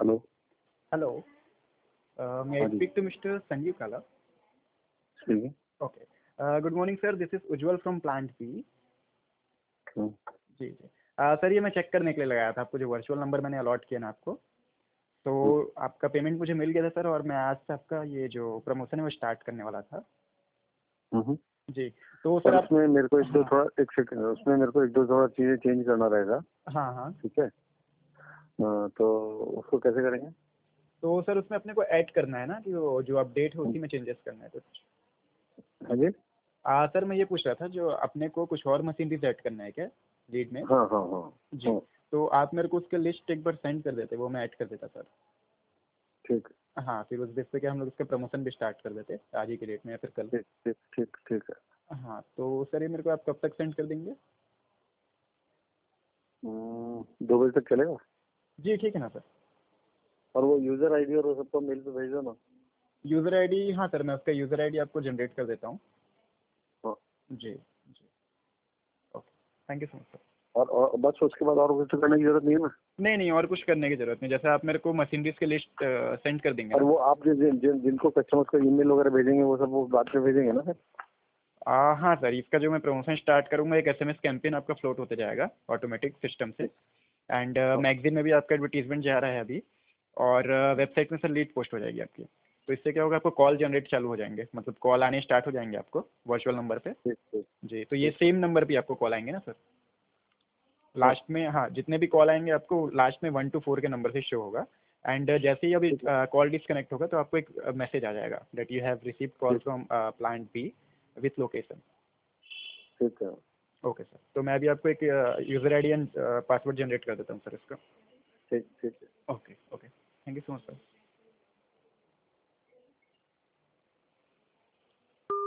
Hello. Hello, may हाँ I जी। speak to Mr. Sanjeev Kala? Speaking. Okay. Good morning sir, this is Ujjwal from Plant B. क्यों? जी जी। Sir ये मैं check करने के लिए लगाया था, आपको जो वर्चुअल नंबर मैंने अलॉट किया ना आपको, तो आपका पेमेंट मुझे मिल गया था सर, और मैं आज से आपका ये जो प्रमोशन है वो स्टार्ट करने वाला था। हम्म। जी, तो सर और आप। उसमें मेरे को एक दो हाँ थोड़ा एक सेकंड, उसमें मेरे को एक दो थोड़ा चीजें चेंज करना रहेगा। हाँ हाँ। ठीक है। तो उसको कैसे करेंगे? तो सर उसमें अपने को ऐड करना है ना, कि वो जो अपडेट है उसी में चेंजेस करना है कुछ। हाँ जी। सर मैं ये पूछ रहा था, जो अपने को कुछ और मशीन भी सेट करना है क्या लीड में? हाँ हाँ हाँ जी, हाँ। तो आप मेरे को उसका लिस्ट एक बार सेंड कर देते, वो मैं ऐड कर देता सर। ठीक हाँ, फिर उस बेस पे क्या हम लोग उसका प्रमोशन भी स्टार्ट कर देते आज ही के डेट में या फिर कल। ठीक ठीक ठीक ठीक है। हाँ, तो सर ये मेरे को आप कब तक सेंड कर देंगे? 2 बजे तक चलेगा। जी ठीक है ना सर। और वो यूजर आईडी और वो सबको मेल पे भेज दो ना। यूज़र आईडी, हाँ सर मैं उसका यूज़र आईडी आपको जनरेट कर देता हूँ। हाँ। जी जी। Okay, thank you so much sir. और बस उसके बाद और कुछ तो करने की जरूरत नहीं है ना। नहीं नहीं, और कुछ करने की ज़रूरत नहीं, जैसे आप मेरे को मशीनरीज की लिस्ट सेंड कर देंगे और ना। वो आप जिनको कस्टमर्स को ईमेल वगैरह भेजेंगे वो सब वो बाद में भेजेंगे ना सर। हाँ सर, इसका जो मैं प्रमोशन स्टार्ट करूँगा, एक एसएमएस कैंपेन आपका फ्लोट होते जाएगा ऑटोमेटिक सिस्टम से। एंड हाँ। मैगजीन में भी आपका एडवर्टीजमेंट जा रहा है अभी, और वेबसाइट में सर लीड पोस्ट हो जाएगी आपकी। तो इससे क्या होगा, आपको कॉल जनरेट चालू हो जाएंगे, मतलब कॉल आने स्टार्ट हो जाएंगे आपको वर्चुअल नंबर पे। ठीक ठीक जी, तो ये ठीक। सेम नंबर पे आपको कॉल आएंगे ना सर हाँ लास्ट में। हाँ, जितने भी कॉल आएंगे आपको लास्ट में 1 to 4 के नंबर से शो होगा। एंड जैसे ही अभी ठीक है। कॉल डिस्कनेक्ट होगा तो आपको एक मैसेज आ जाएगा that you have received call ठीक from plant B with location. ठीक है। ओके सर, तो मैं अभी आपको एक user ID and password generate कर देता हूँ सर इसका। ठीक ठीक है। Okay okay, thank you so much sir.